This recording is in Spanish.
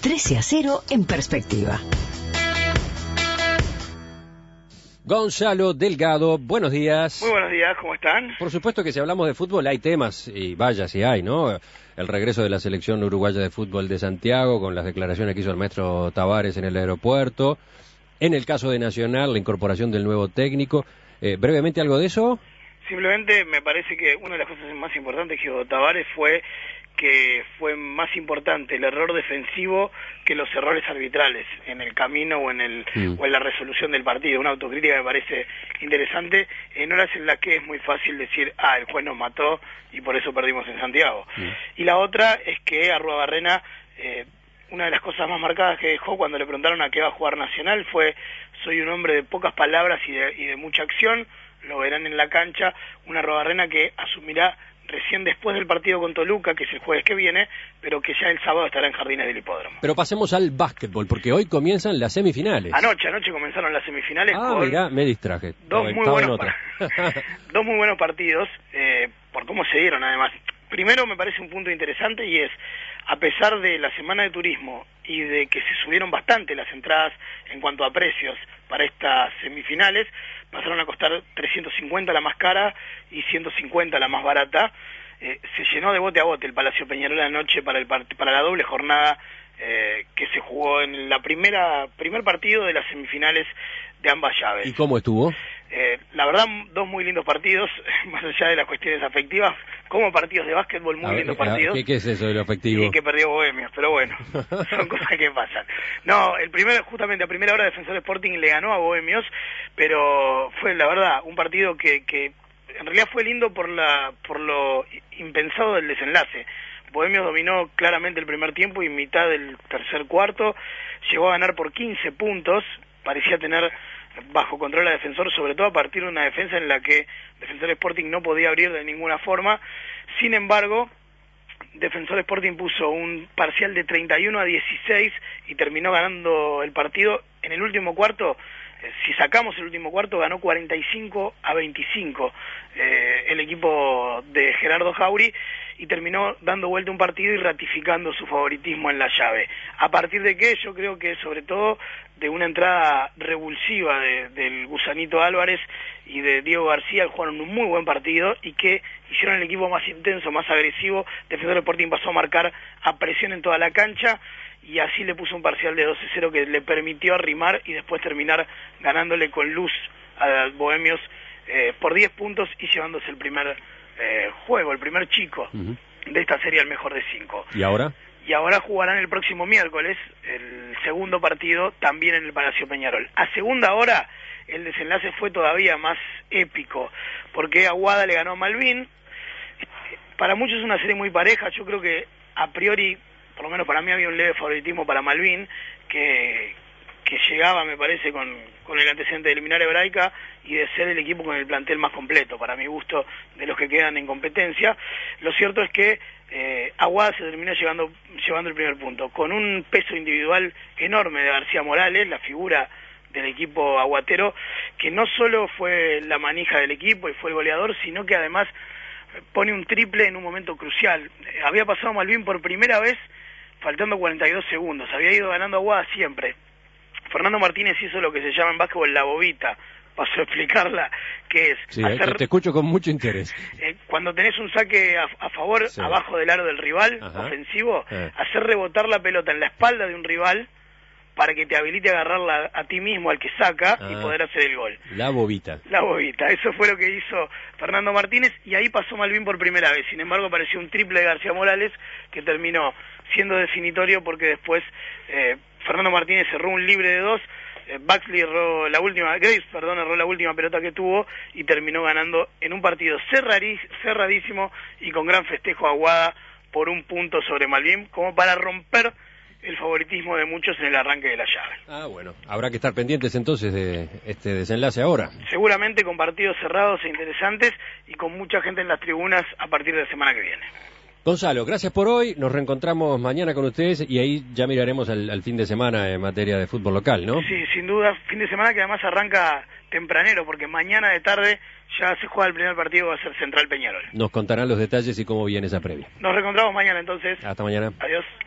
13-0 en perspectiva. Gonzalo Delgado, buenos días. Muy buenos días, ¿cómo están? Por supuesto que si hablamos de fútbol hay temas, y vaya si hay, ¿no? El regreso de la selección uruguaya de fútbol de Santiago, con las declaraciones que hizo el maestro Tavares en el aeropuerto. En el caso de Nacional, la incorporación del nuevo técnico. ¿Brevemente algo de eso? Simplemente me parece que una de las cosas más importantes que hizo Tavares fue que fue más importante el error defensivo que los errores arbitrales en el camino o en la resolución del partido. Una autocrítica que me parece interesante en horas en las que es muy fácil decir, el juez nos mató y por eso perdimos en Santiago. Y la otra es que Arruabarrena, una de las cosas más marcadas que dejó cuando le preguntaron a qué va a jugar Nacional fue: soy un hombre de pocas palabras y de mucha acción. Lo verán en la cancha, una Arruabarrena que asumirá recién después del partido con Toluca, que es el jueves que viene, pero que ya el sábado estará en Jardines del Hipódromo. Pero pasemos al básquetbol, porque hoy comienzan las semifinales. Anoche comenzaron las semifinales. Mirá, me distraje. Dos muy buenos partidos, por cómo se dieron además. Primero me parece un punto interesante y es, a pesar de la semana de turismo y de que se subieron bastante las entradas en cuanto a precios para estas semifinales, pasaron a costar 350 la más cara y 150 la más barata. Se llenó de bote a bote el Palacio Peñarol anoche para la doble jornada que se jugó en la primer partido de las semifinales de ambas llaves. ¿Y cómo estuvo? La verdad, dos muy lindos partidos, más allá de las cuestiones afectivas, como partidos de básquetbol, muy lindos partidos. ¿Qué es eso de lo afectivo? Y que perdió Bohemios, pero bueno, son cosas que pasan. No, justamente a primera hora Defensor Sporting le ganó a Bohemios, pero fue, la verdad, un partido que en realidad fue lindo por lo impensado del desenlace. Bohemios dominó claramente el primer tiempo y mitad del tercer cuarto, llegó a ganar por 15 puntos, parecía tener bajo control a Defensor, sobre todo a partir de una defensa en la que Defensor Sporting no podía abrir de ninguna forma. Sin embargo, Defensor Sporting puso un parcial de 31-16 y terminó ganando el partido. En el último cuarto, si sacamos el último cuarto, ganó 45-25 el equipo de Gerardo Jauri, y terminó dando vuelta un partido y ratificando su favoritismo en la llave. A partir de que yo creo que sobre todo de una entrada revulsiva del Gusanito Álvarez y de Diego García, jugaron un muy buen partido y que hicieron el equipo más intenso, más agresivo. Defensor Sporting pasó a marcar a presión en toda la cancha y así le puso un parcial de 12-0 que le permitió arrimar y después terminar ganándole con luz a Bohemios por 10 puntos y llevándose el primer juego, el primer chico de esta serie al mejor de 5. ¿Y ahora? Y ahora jugarán el próximo miércoles el segundo partido también en el Palacio Peñarol. A segunda hora el desenlace fue todavía más épico, porque Aguada le ganó a Malvin. Para muchos es una serie muy pareja. Yo creo que a priori, por lo menos para mí, había un leve favoritismo para Malvin, que llegaba, me parece, con el antecedente de eliminar a Hebraica y de ser el equipo con el plantel más completo, para mi gusto, de los que quedan en competencia. Lo cierto es que Aguada se terminó llevando el primer punto, con un peso individual enorme de García Morales, la figura del equipo aguatero, que no solo fue la manija del equipo y fue el goleador, sino que además pone un triple en un momento crucial. Había pasado Malvin por primera vez faltando 42 segundos, había ido ganando Aguada siempre. Fernando Martínez hizo lo que se llama en básquetbol la bobita, paso a explicarla, que es sí, te escucho con mucho interés. Cuando tenés un saque a favor, sí, abajo del aro del rival, ofensivo, hacer rebotar la pelota en la espalda de un rival para que te habilite a agarrarla a ti mismo, al que saca, y poder hacer el gol. La bobita. La bobita, eso fue lo que hizo Fernando Martínez, y ahí pasó Malvin por primera vez. Sin embargo, apareció un triple de García Morales, que terminó siendo definitorio porque después Fernando Martínez cerró un libre de 2, Grace erró la última pelota que tuvo y terminó ganando en un partido cerradísimo y con gran festejo a Aguada por un punto sobre Malvin, como para romper el favoritismo de muchos en el arranque de la llave. Bueno, habrá que estar pendientes entonces de este desenlace ahora. Seguramente con partidos cerrados e interesantes y con mucha gente en las tribunas a partir de la semana que viene. Gonzalo, gracias por hoy, nos reencontramos mañana con ustedes y ahí ya miraremos al fin de semana en materia de fútbol local, ¿no? Sí, sin duda, fin de semana que además arranca tempranero, porque mañana de tarde ya se juega el primer partido, va a ser Central Peñarol. Nos contarán los detalles y cómo viene esa previa. Nos reencontramos mañana entonces. Hasta mañana. Adiós.